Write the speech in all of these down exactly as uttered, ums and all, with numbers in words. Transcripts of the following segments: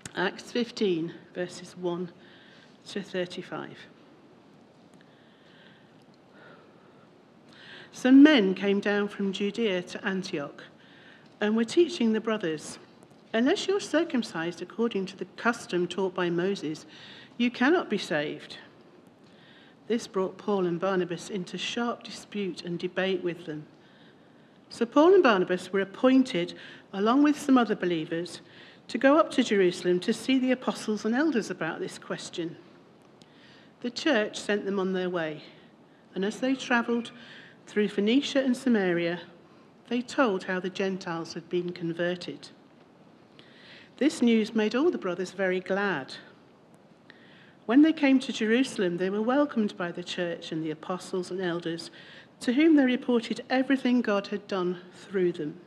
Acts fifteen, verses one to thirty-five. Some men came down from Judea to Antioch and were teaching the brothers, "Unless you're circumcised according to the custom taught by Moses, you cannot be saved." This brought Paul and Barnabas into sharp dispute and debate with them. So Paul and Barnabas were appointed, along with some other believers, to go up to Jerusalem to see the apostles and elders about this question. The church sent them on their way, and as they travelled through Phoenicia and Samaria, they told how the Gentiles had been converted. This news made all the brothers very glad. When they came to Jerusalem, they were welcomed by the church and the apostles and elders, to whom they reported everything God had done through them.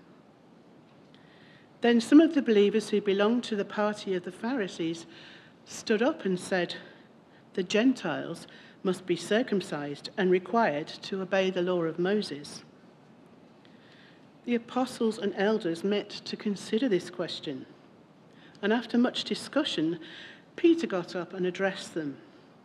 Then some of the believers who belonged to the party of the Pharisees stood up and said, "The Gentiles must be circumcised and required to obey the law of Moses." The apostles and elders met to consider this question, and after much discussion, Peter got up and addressed them.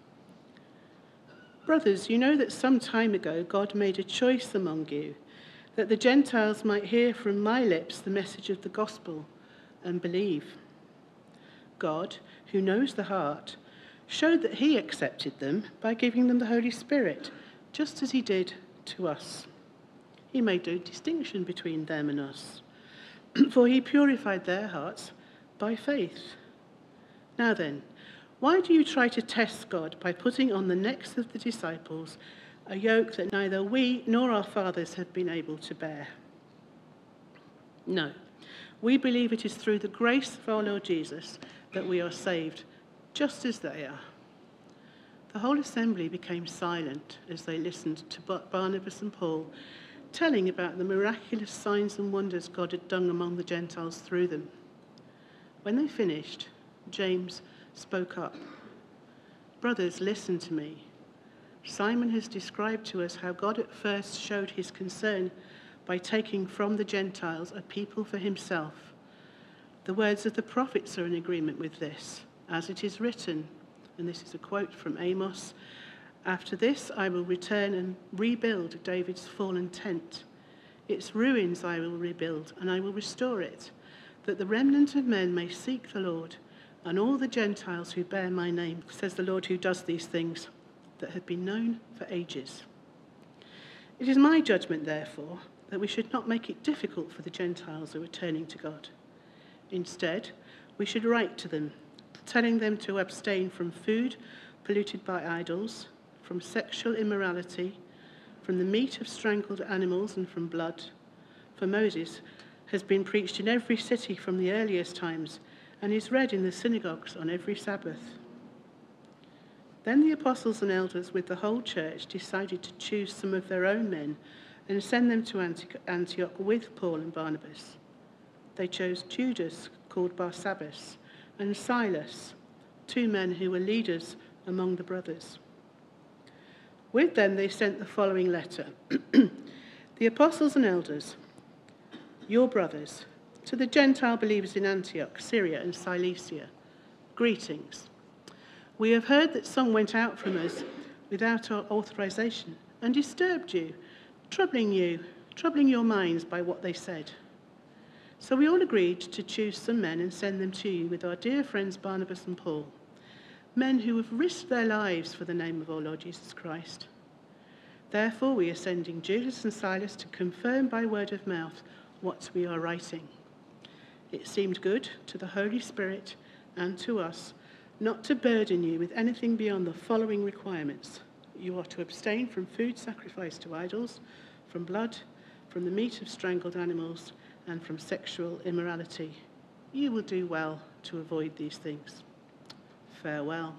"Brothers, you know that some time ago God made a choice among you, that the Gentiles might hear from my lips the message of the gospel and believe. God, who knows the heart, showed that he accepted them by giving them the Holy Spirit, just as he did to us. He made no distinction between them and us, for he purified their hearts by faith. Now then, why do you try to test God by putting on the necks of the disciples a yoke that neither we nor our fathers have been able to bear? No, we believe it is through the grace of our Lord Jesus that we are saved, just as they are." The whole assembly became silent as they listened to Barnabas and Paul telling about the miraculous signs and wonders God had done among the Gentiles through them. When they finished, James spoke up. "Brothers, listen to me. Simon has described to us how God at first showed his concern by taking from the Gentiles a people for himself. The words of the prophets are in agreement with this, as it is written," and this is a quote from Amos, "After this I will return and rebuild David's fallen tent. Its ruins I will rebuild, and I will restore it, that the remnant of men may seek the Lord, and all the Gentiles who bear my name, says the Lord who does these things that have been known for ages. It is my judgment, therefore, that we should not make it difficult for the Gentiles who are turning to God. Instead, we should write to them, telling them to abstain from food polluted by idols, from sexual immorality, from the meat of strangled animals, and from blood. For Moses has been preached in every city from the earliest times, and is read in the synagogues on every Sabbath." Then the apostles and elders with the whole church decided to choose some of their own men and send them to Antioch with Paul and Barnabas. They chose Judas, called Barsabbas, and Silas, two men who were leaders among the brothers. With them they sent the following letter. The apostles and elders, your brothers, to the Gentile believers in Antioch, Syria and Cilicia, greetings. We have heard that some went out from us without our authorization and disturbed you, troubling you, troubling your minds by what they said. So we all agreed to choose some men and send them to you with our dear friends Barnabas and Paul, men who have risked their lives for the name of our Lord Jesus Christ. Therefore we are sending Judas and Silas to confirm by word of mouth what we are writing. It seemed good to the Holy Spirit and to us not to burden you with anything beyond the following requirements. You are to abstain from food sacrificed to idols, from blood, from the meat of strangled animals, and from sexual immorality. You will do well to avoid these things. Farewell.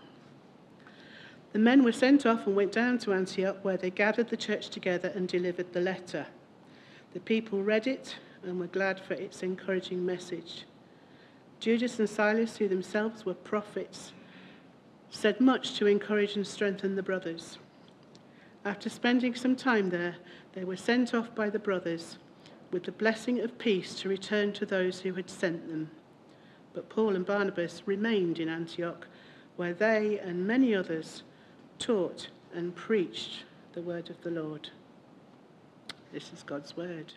The men were sent off and went down to Antioch, where they gathered the church together and delivered the letter. The people read it and were glad for its encouraging message. Judas and Silas, who themselves were prophets, said much to encourage and strengthen the brothers. After spending some time there, they were sent off by the brothers with the blessing of peace to return to those who had sent them. But Paul and Barnabas remained in Antioch, where they and many others taught and preached the word of the Lord. This is God's word.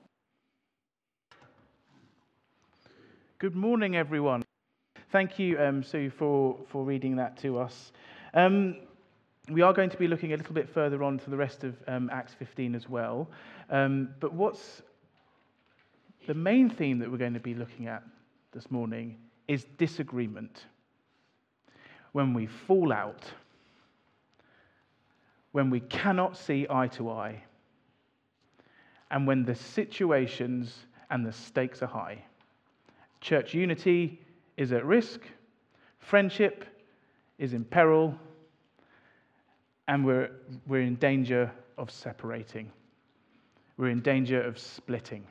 Good morning, everyone. Thank you, um, Sue, for, for reading that to us. Um, we are going to be looking a little bit further on to the rest of um, Acts fifteen as well. Um, but what's the main theme that we're going to be looking at this morning is disagreement. When we fall out, when we cannot see eye to eye, and when the situations and the stakes are high. Church unity is at risk, friendship is in peril, and we're, we're in danger of separating. We're in danger of splitting.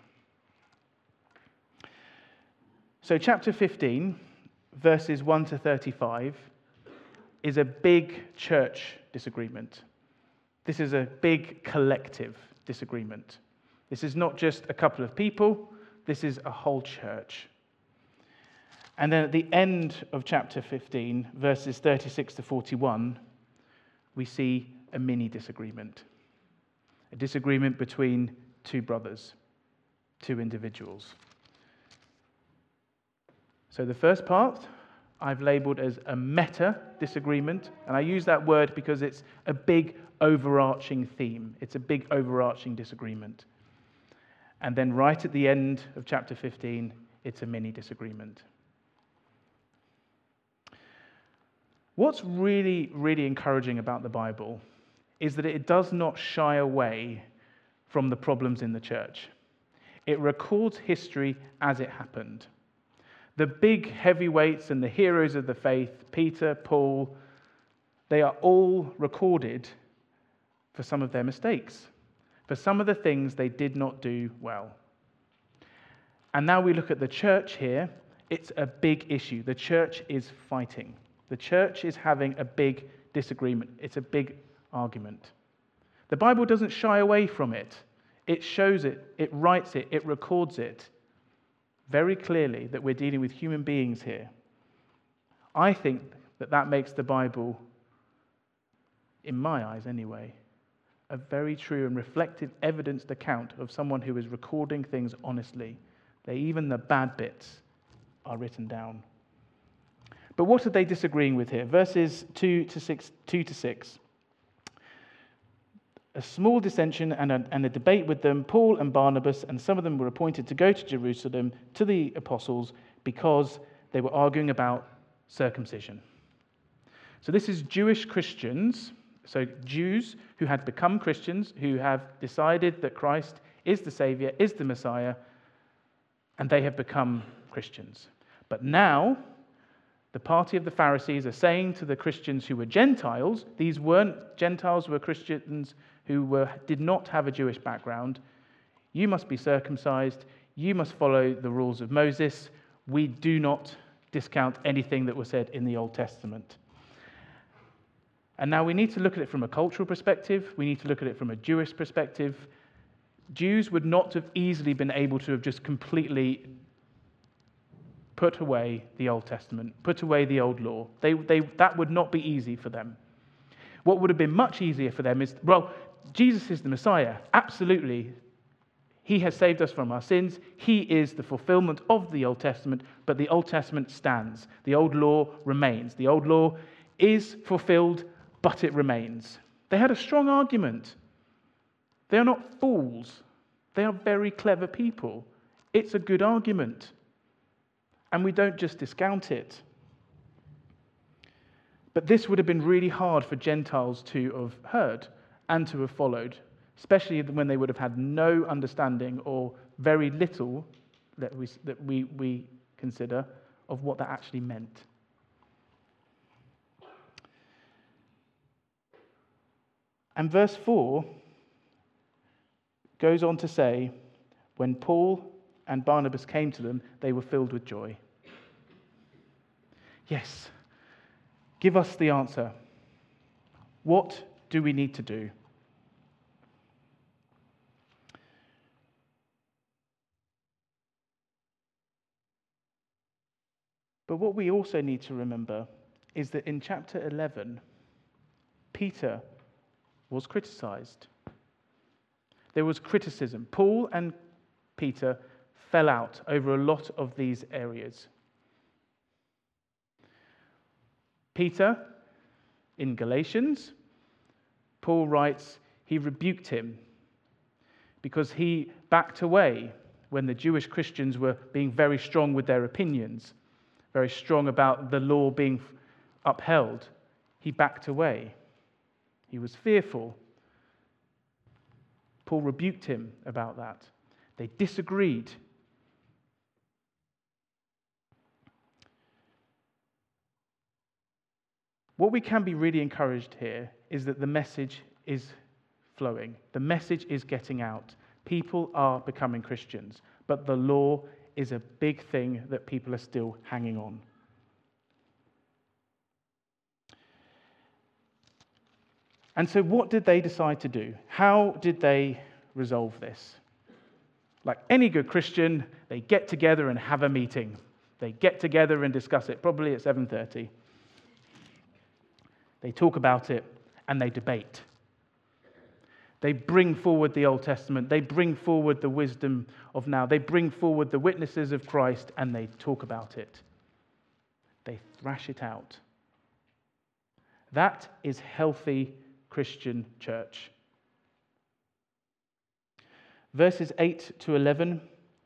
So chapter fifteen, verses one to thirty-five, is a big church disagreement. This is a big collective disagreement. This is not just a couple of people, this is a whole church. And then at the end of chapter fifteen, verses thirty-six to forty-one, we see a mini disagreement. A disagreement between two brothers, two individuals. So the first part I've labeled as a meta disagreement, and I use that word because it's a big overarching theme. It's a big overarching disagreement. And then right at the end of chapter fifteen, it's a mini disagreement. What's really, really encouraging about the Bible is that it does not shy away from the problems in the church. It records history as it happened. The big heavyweights and the heroes of the faith, Peter, Paul, they are all recorded for some of their mistakes, for some of the things they did not do well. And now we look at the church here. It's a big issue. The church is fighting. The church is having a big disagreement. It's a big argument. The Bible doesn't shy away from it. It shows it, it writes it, it records it very clearly that we're dealing with human beings here. I think that that makes the Bible, in my eyes anyway, a very true and reflective, evidenced account of someone who is recording things honestly. They, even the bad bits are written down. But what are they disagreeing with here? Verses two to six. Two to six. A small dissension and a, and a debate with them. Paul and Barnabas and some of them were appointed to go to Jerusalem to the apostles because they were arguing about circumcision. So this is Jewish Christians, so Jews who had become Christians, who have decided that Christ is the Savior, is the Messiah, and they have become Christians. But now the party of the Pharisees are saying to the Christians who were Gentiles, these weren't Gentiles, were Christians who were, did not have a Jewish background, you must be circumcised, you must follow the rules of Moses. We do not discount anything that was said in the Old Testament. And now we need to look at it from a cultural perspective, we need to look at it from a Jewish perspective. Jews would not have easily been able to have just completely put away the Old Testament, put away the old law. They, they, that would not be easy for them. What would have been much easier for them is, well, Jesus is the Messiah. Absolutely. He has saved us from our sins. He is the fulfillment of the Old Testament, but the Old Testament stands. The old law remains. The old law is fulfilled, but it remains. They had a strong argument. They are not fools. They are very clever people. It's a good argument. And we don't just discount it. But this would have been really hard for Gentiles to have heard and to have followed, especially when they would have had no understanding or very little that we, that we, we consider of what that actually meant. And verse four goes on to say, when Paul and Barnabas came to them, they were filled with joy. Yes, give us the answer. What do we need to do? But what we also need to remember is that in chapter eleven, Peter was criticized. There was criticism. Paul and Peter fell out over a lot of these areas. Peter, in Galatians, Paul writes, he rebuked him because he backed away when the Jewish Christians were being very strong with their opinions, very strong about the law being upheld. He backed away. He was fearful. Paul rebuked him about that. They disagreed. What we can be really encouraged here is that the message is flowing. The message is getting out. People are becoming Christians, but the law is a big thing that people are still hanging on. And so what did they decide to do? How did they resolve this? Like any good Christian, they get together and have a meeting. They get together and discuss it, probably at seven thirty. They talk about it and they debate. They bring forward the Old Testament. They bring forward the wisdom of now. They bring forward the witnesses of Christ and they talk about it. They thrash it out. That is healthy Christian church. Verses eight to eleven,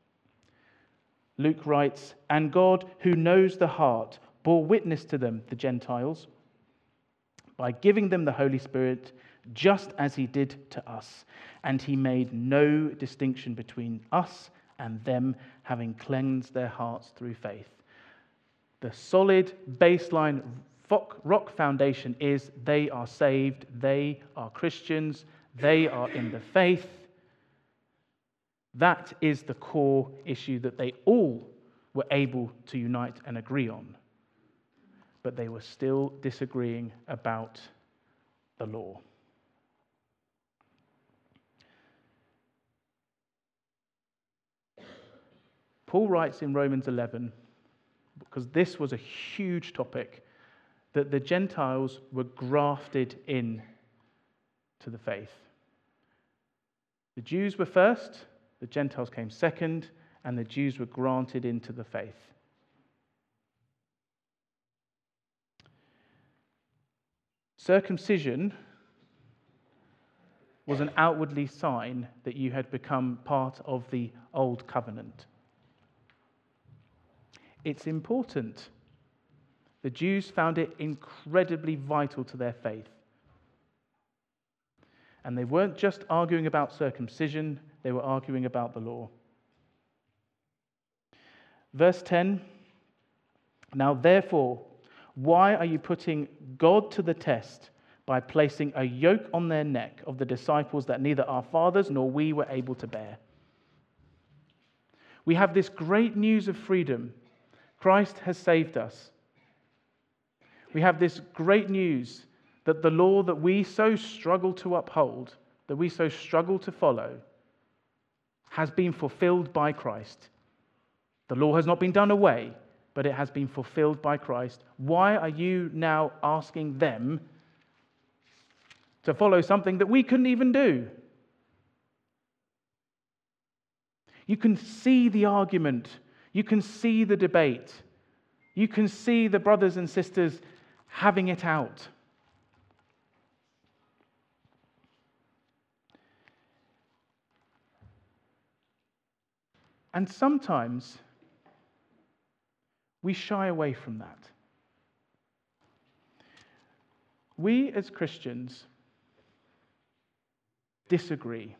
Luke writes, "And God, who knows the heart, bore witness to them, the Gentiles, by giving them the Holy Spirit, just as he did to us. And he made no distinction between us and them, having cleansed their hearts through faith." The solid baseline rock foundation is they are saved, they are Christians, they are in the faith. That is the core issue that they all were able to unite and agree on. But they were still disagreeing about the law. Paul writes in Romans eleven, because this was a huge topic, that the Gentiles were grafted in to the faith. The Jews were first, the Gentiles came second, and the Jews were granted into the faith. Circumcision was an outwardly sign that you had become part of the old covenant. It's important. The Jews found it incredibly vital to their faith. And they weren't just arguing about circumcision, they were arguing about the law. Verse ten, "Now therefore, why are you putting God to the test by placing a yoke on their neck of the disciples that neither our fathers nor we were able to bear?" We have this great news of freedom. Christ has saved us. We have this great news that the law that we so struggle to uphold, that we so struggle to follow, has been fulfilled by Christ. The law has not been done away, but it has been fulfilled by Christ. Why are you now asking them to follow something that we couldn't even do? You can see the argument. You can see the debate. You can see the brothers and sisters having it out. And sometimes we shy away from that. We as Christians disagree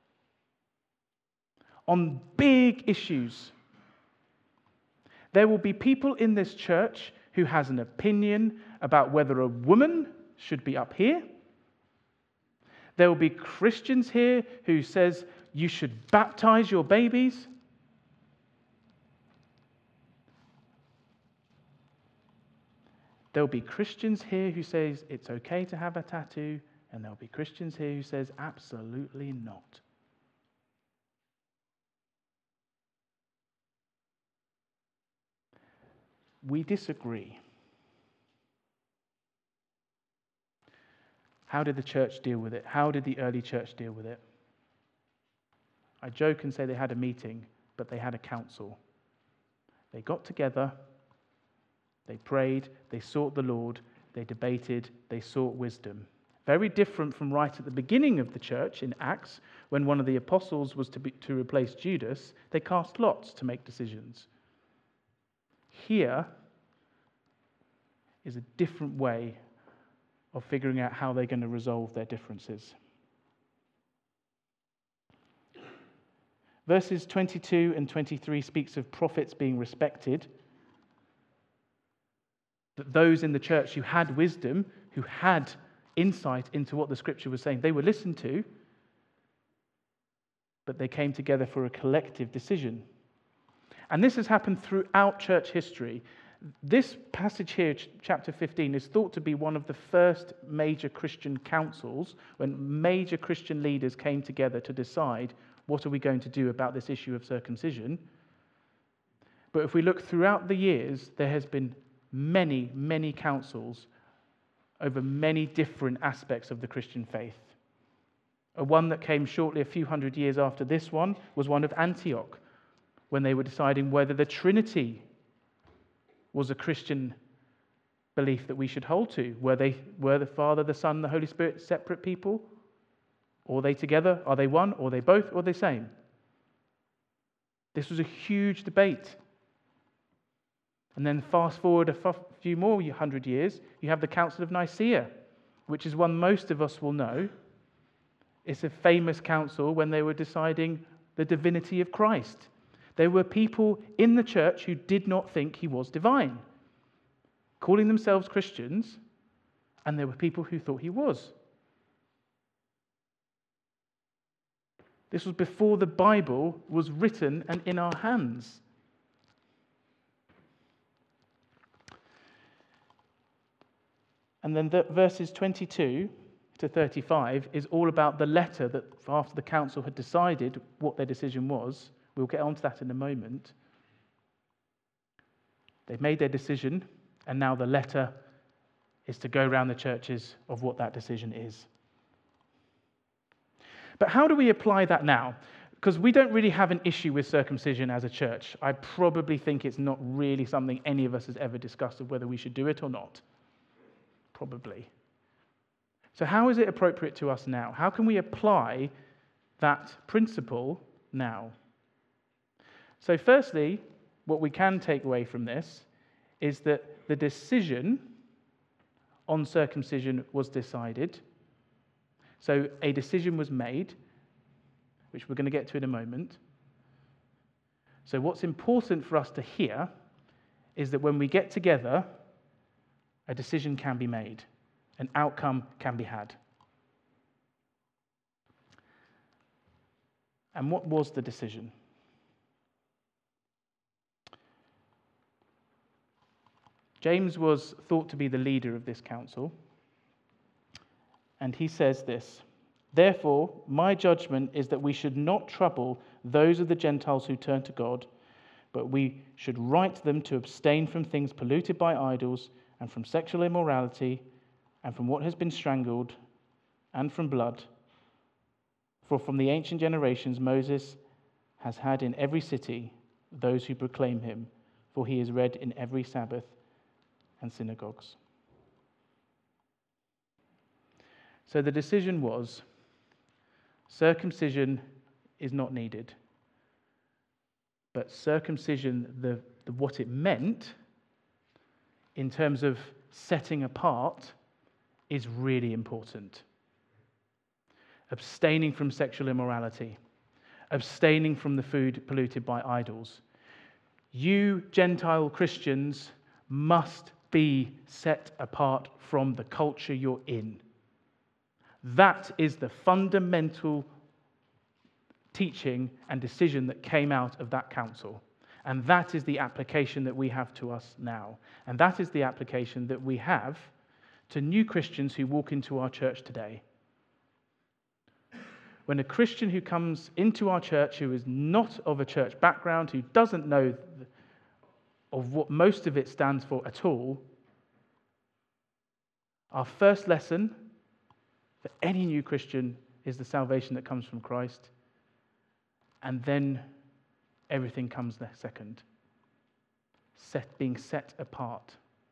on big issues. There will be people in this church who has an opinion about whether a woman should be up here. There will be Christians here who says you should baptize your babies. There will be Christians here who says it's okay to have a tattoo, and there will be Christians here who says absolutely not. we disagree. How did the church deal with it? How did the early church deal with it? I joke and say they had a meeting, but they had a council. They got together, they prayed, they sought the Lord, they debated, they sought wisdom. Very different from right at the beginning of the church in Acts, when one of the apostles was to, be, to replace Judas. They cast lots to make decisions. Here is a different way of figuring out how they're going to resolve their differences. Verses twenty-two and twenty-three speaks of prophets being respected. That those in the church who had wisdom, who had insight into what the scripture was saying, they were listened to, but they came together for a collective decision. And this has happened throughout church history. This passage here, chapter fifteen, is thought to be one of the first major Christian councils when major Christian leaders came together to decide what are we going to do about this issue of circumcision. But if we look throughout the years, there has been many, many councils over many different aspects of the Christian faith. A one that came shortly a few hundred years after this one was one of Antioch, when they were deciding whether the Trinity was a Christian belief that we should hold to. Were they, were the Father, the Son, the Holy Spirit separate people? Or are they together? Are they one? Or are they both? Or are they same? This was a huge debate. And then fast forward a f- few more hundred years, you have the Council of Nicaea, which is one most of us will know. It's a famous council when they were deciding the divinity of Christ. There were people in the church who did not think he was divine, calling themselves Christians, and there were people who thought he was. This was before the Bible was written and in our hands. And then the verses twenty-two to thirty-five is all about the letter that after the council had decided what their decision was. We'll get onto that in a moment. They've made their decision, and now the letter is to go around the churches of what that decision is. But how do we apply that now? Because we don't really have an issue with circumcision as a church. I probably think it's not really something any of us has ever discussed of whether we should do it or not. Probably. So how is it appropriate to us now? How can we apply that principle now? So firstly, what we can take away from this is that the decision on circumcision was decided. So a decision was made, which we're going to get to in a moment. So what's important for us to hear is that when we get together, a decision can be made, an outcome can be had. And what was the decision? James was thought to be the leader of this council, and he says this: "Therefore, my judgment is that we should not trouble those of the Gentiles who turn to God, but we should write them to abstain from things polluted by idols, and from sexual immorality, and from what has been strangled, and from blood. For from the ancient generations Moses has had in every city those who proclaim him, for he is read in every Sabbath and synagogues." So the decision was, circumcision is not needed. But circumcision, the, the what it meant in terms of setting apart, is really important. Abstaining from sexual immorality, abstaining from the food polluted by idols. You Gentile Christians must be set apart from the culture you're in. That is the fundamental teaching and decision that came out of that council. And that is the application that we have to us now. And that is the application that we have to new Christians who walk into our church today. When a Christian who comes into our church who is not of a church background, who doesn't know of what most of it stands for at all, our first lesson for any new Christian is the salvation that comes from Christ, and then everything comes there second. Set, being set apart.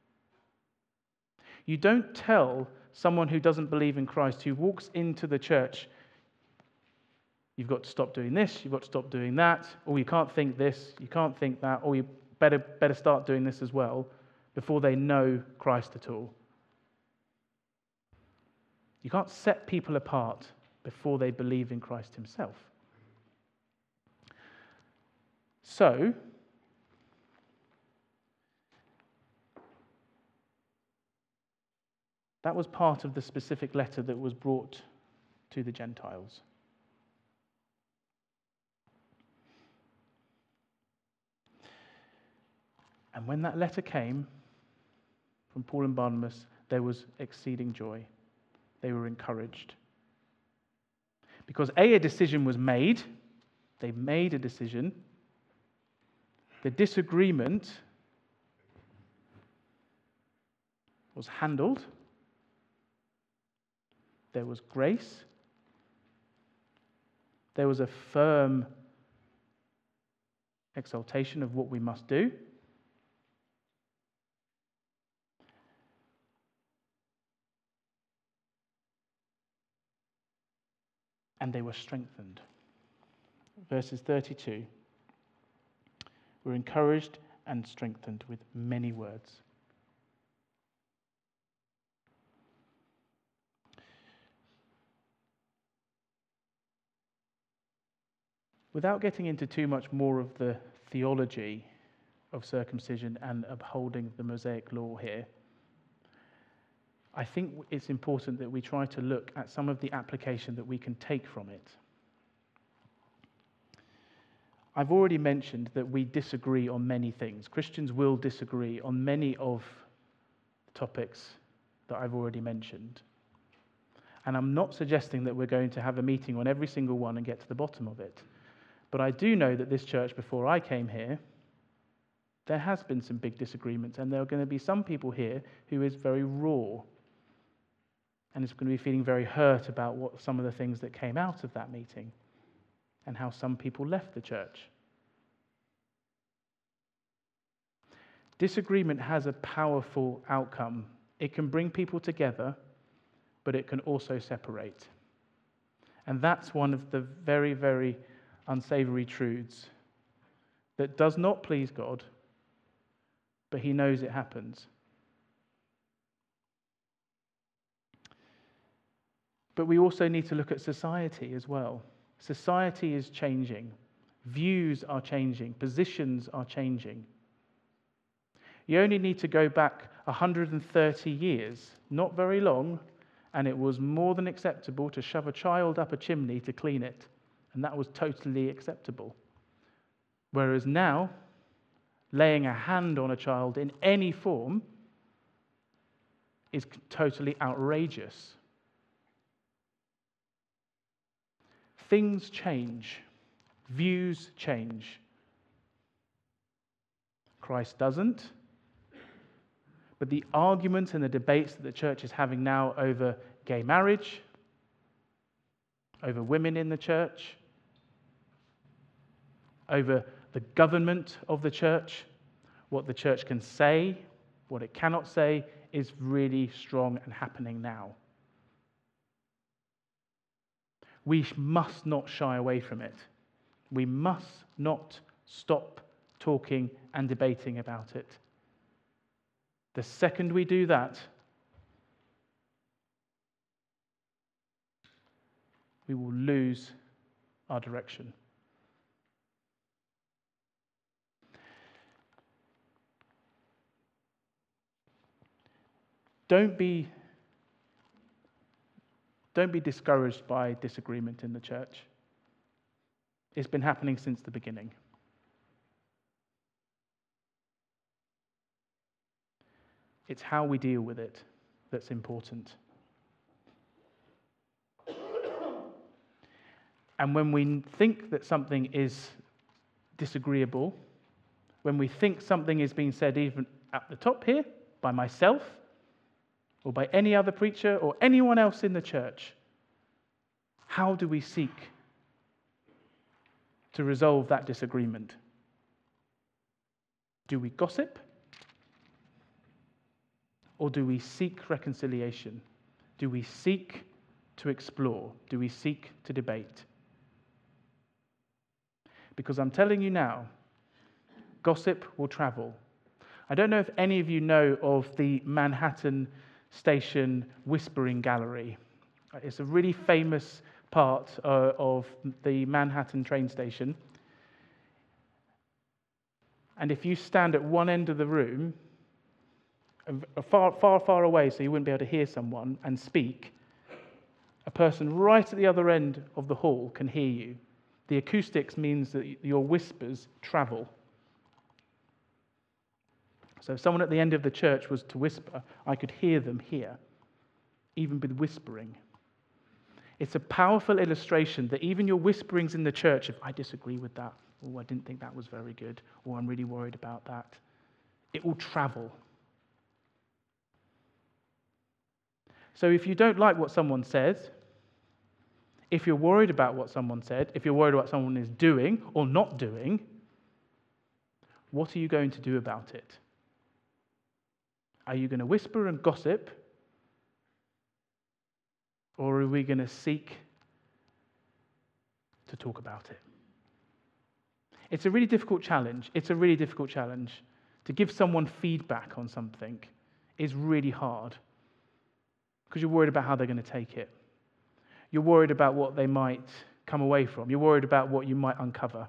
You don't tell someone who doesn't believe in Christ, who walks into the church, you've got to stop doing this, you've got to stop doing that, or you can't think this, you can't think that, or you better, better start doing this as well, before they know Christ at all. You can't set people apart before they believe in Christ himself. So, that was part of the specific letter that was brought to the Gentiles. And when that letter came from Paul and Barnabas, there was exceeding joy. They were encouraged. Because A, a decision was made. They made a decision. The disagreement was handled. There was grace. There was a firm exaltation of what we must do. And they were strengthened. Verses thirty-two. Were encouraged and strengthened with many words. Without getting into too much more of the theology of circumcision and upholding the Mosaic law here, I think it's important that we try to look at some of the application that we can take from it. I've already mentioned that we disagree on many things. Christians will disagree on many of the topics that I've already mentioned. And I'm not suggesting that we're going to have a meeting on every single one and get to the bottom of it. But I do know that this church, before I came here, there has been some big disagreements, and there are going to be some people here who is very raw and is going to be feeling very hurt about what some of the things that came out of that meeting and how some people left the church. Disagreement has a powerful outcome. It can bring people together, but it can also separate. And that's one of the very, very unsavory truths that does not please God, but he knows it happens. But we also need to look at society as well. Society is changing. Views are changing. Positions are changing. You only need to go back one hundred thirty years, not very long, and it was more than acceptable to shove a child up a chimney to clean it, and that was totally acceptable. Whereas now, laying a hand on a child in any form is totally outrageous. Things change. Views change. Christ doesn't. But the arguments and the debates that the church is having now over gay marriage, over women in the church, over the government of the church, what the church can say, what it cannot say, is really strong and happening now. We must not shy away from it. We must not stop talking and debating about it. The second we do that, we will lose our direction. Don't be, don't be discouraged by disagreement in the church. It's been happening since the beginning. It's how we deal with it that's important. And when we think that something is disagreeable, when we think something is being said even at the top here, by myself, or by any other preacher, or anyone else in the church, how do we seek to resolve that disagreement? Do we gossip? Or do we seek reconciliation? Do we seek to explore? Do we seek to debate? Because I'm telling you now, gossip will travel. I don't know if any of you know of the Manhattan Station Whispering Gallery. It's a really famous part uh, of the Manhattan train station. And if you stand at one end of the room, far, far, far away so you wouldn't be able to hear someone and speak, a person right at the other end of the hall can hear you. The acoustics means that your whispers travel. So if someone at the end of the church was to whisper, I could hear them here, even with whispering. It's a powerful illustration that even your whisperings in the church, if I disagree with that, or I didn't think that was very good, or I'm really worried about that, it will travel. So if you don't like what someone says, if you're worried about what someone said, if you're worried about what someone is doing or not doing, what are you going to do about it? Are you going to whisper and gossip? Or are we going to seek to talk about it? It's a really difficult challenge. It's a really difficult challenge. To give someone feedback on something is really hard because you're worried about how they're going to take it. You're worried about what they might come away from. You're worried about what you might uncover.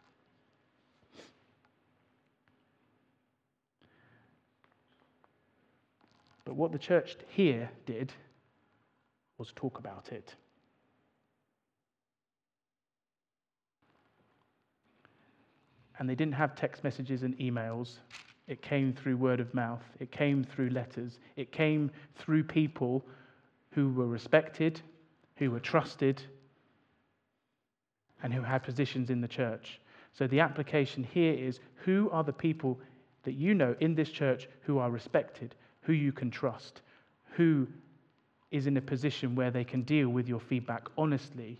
But what the church here did was talk about it. And they didn't have text messages and emails. It came through word of mouth. It came through letters. It came through people who were respected, who were trusted, and who had positions in the church. So the application here is, who are the people that you know in this church who are respected, who you can trust, who is in a position where they can deal with your feedback honestly,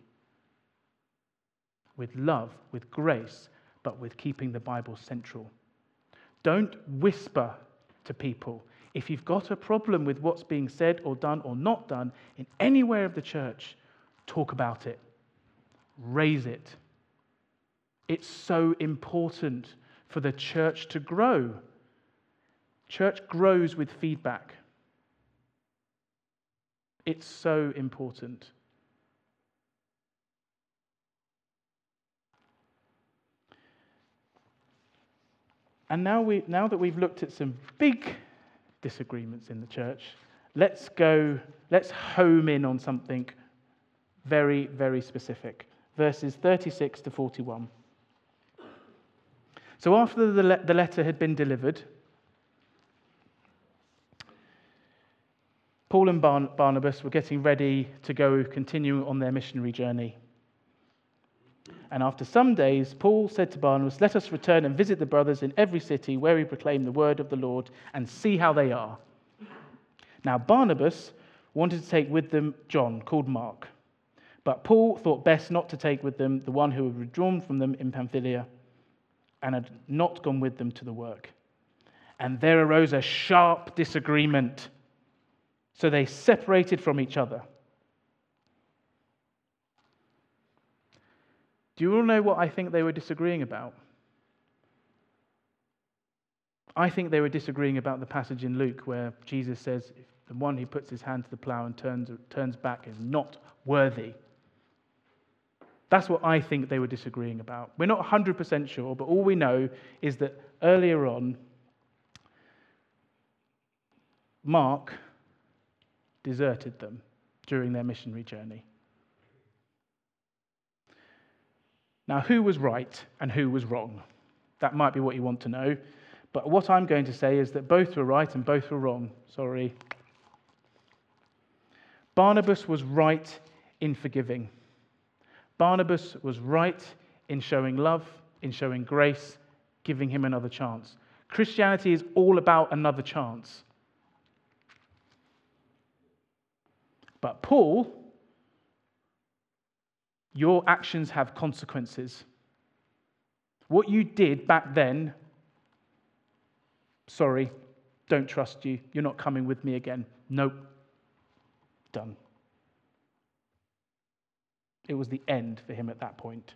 with love, with grace, but with keeping the Bible central. Don't whisper to people. If you've got a problem with what's being said or done or not done in anywhere of the church, talk about it. Raise it. It's so important for the church to grow. Church grows with feedback. It's so important. And now we, now that we've looked at some big disagreements in the church, let's go, let's home in on something very, very specific. Verses thirty-six to forty-one. So after the, le- the letter had been delivered, Paul and Barn- Barnabas were getting ready to go continue on their missionary journey. And after some days, Paul said to Barnabas, "Let us return and visit the brothers in every city where we proclaim the word of the Lord and see how they are." Now Barnabas wanted to take with them John, called Mark. But Paul thought best not to take with them the one who had withdrawn from them in Pamphylia and had not gone with them to the work. And there arose a sharp disagreement. So they separated from each other. Do you all know what I think they were disagreeing about? I think they were disagreeing about the passage in Luke where Jesus says, if the one who puts his hand to the plow and turns, turns back is not worthy. That's what I think they were disagreeing about. We're not one hundred percent sure, but all we know is that earlier on, Mark deserted them during their missionary journey. Now, who was right and who was wrong? That might be what you want to know. But what I'm going to say is that both were right and both were wrong. Sorry. Barnabas was right in forgiving. Barnabas was right in showing love, in showing grace, giving him another chance. Christianity is all about another chance. But Paul, your actions have consequences. What you did back then, sorry, don't trust you. You're not coming with me again. Nope. Done. It was the end for him at that point.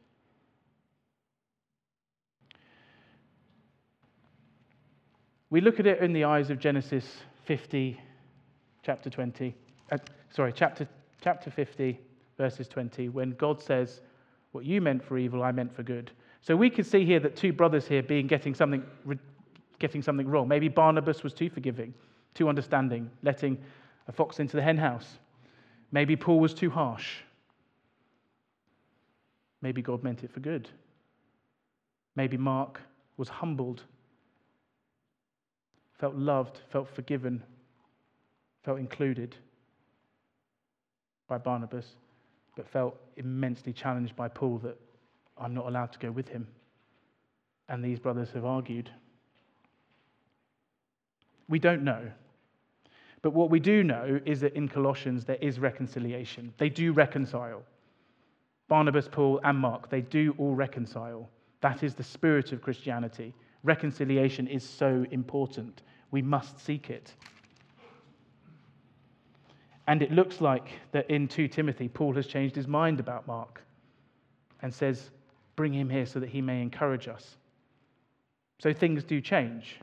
We look at it in the eyes of Genesis fifty, chapter twenty. Uh, sorry, chapter chapter fifty, verses twenty, when God says, "What you meant for evil, I meant for good." So we could see here that two brothers here being getting something getting something wrong. Maybe Barnabas was too forgiving, too understanding, letting a fox into the hen house. Maybe Paul was too harsh. Maybe God meant it for good. Maybe Mark was humbled, felt loved, felt forgiven, felt included by Barnabas, but felt immensely challenged by Paul that I'm not allowed to go with him. And these brothers have argued. We don't know. But what we do know is that in Colossians there is reconciliation. They do reconcile. Barnabas, Paul, and Mark, they do all reconcile. That is the spirit of Christianity. Reconciliation is so important. We must seek it. And it looks like that in Second Timothy, Paul has changed his mind about Mark and says, bring him here so that he may encourage us. So things do change.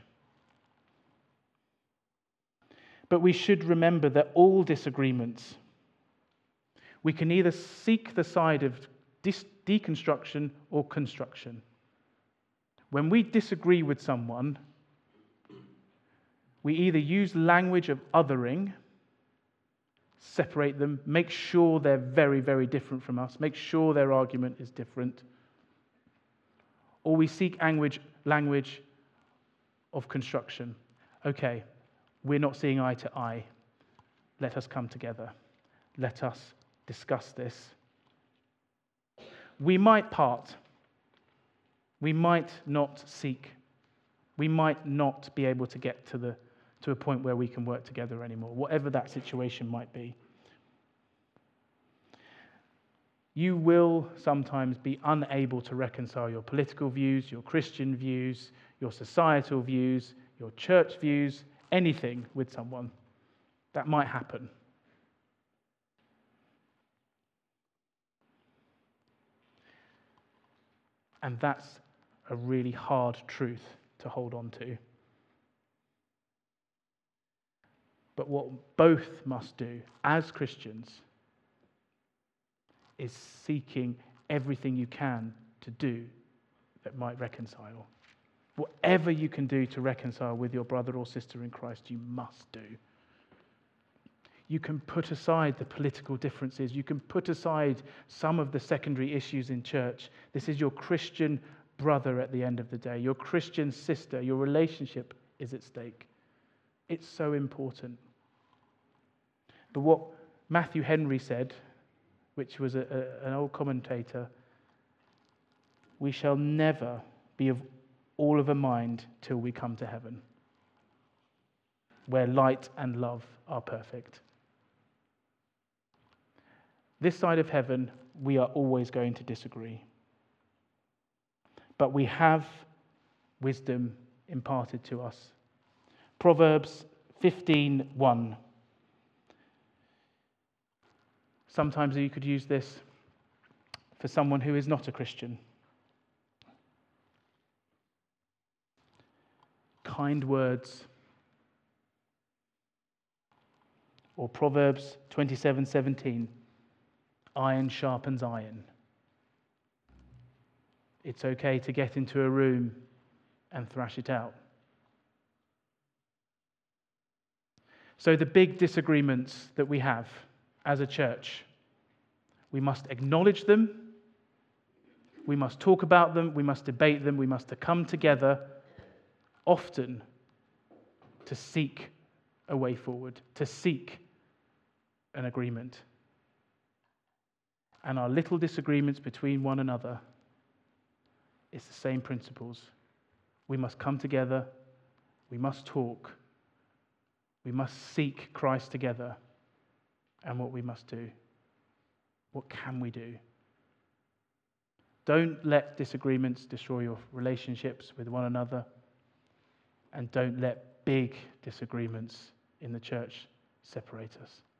But we should remember that all disagreements, we can either seek the side of dis- deconstruction or construction. When we disagree with someone, we either use language of othering, separate them, make sure they're very, very different from us, make sure their argument is different, or we seek language, language of construction. Okay, we're not seeing eye to eye. Let us come together. Let us discuss this. We might part. We might not seek. We might not be able to get to the to a point where we can work together anymore, whatever that situation might be. You will sometimes be unable to reconcile your political views, your Christian views, your societal views, your church views, anything with someone. That might happen. And that's a really hard truth to hold on to. But what both must do as Christians is seeking everything you can to do that might reconcile. Whatever you can do to reconcile with your brother or sister in Christ, you must do. You can put aside the political differences. You can put aside some of the secondary issues in church. This is your Christian brother at the end of the day, your Christian sister. Your relationship is at stake. It's so important. But what Matthew Henry said, which was a, a, an old commentator, we shall never be of all of a mind till we come to heaven, where light and love are perfect. This side of heaven, we are always going to disagree. But we have wisdom imparted to us. Proverbs fifteen one. Sometimes you could use this for someone who is not a Christian. Kind words. Or Proverbs twenty-seven seventeen. Iron sharpens iron. It's okay to get into a room and thrash it out. So the big disagreements that we have as a church, we must acknowledge them, we must talk about them, we must debate them, we must come together often to seek a way forward, to seek an agreement. And our little disagreements between one another, it's the same principles. We must come together. We must talk. We must seek Christ together. And what we must do. What can we do? Don't let disagreements destroy your relationships with one another. And don't let big disagreements in the church separate us.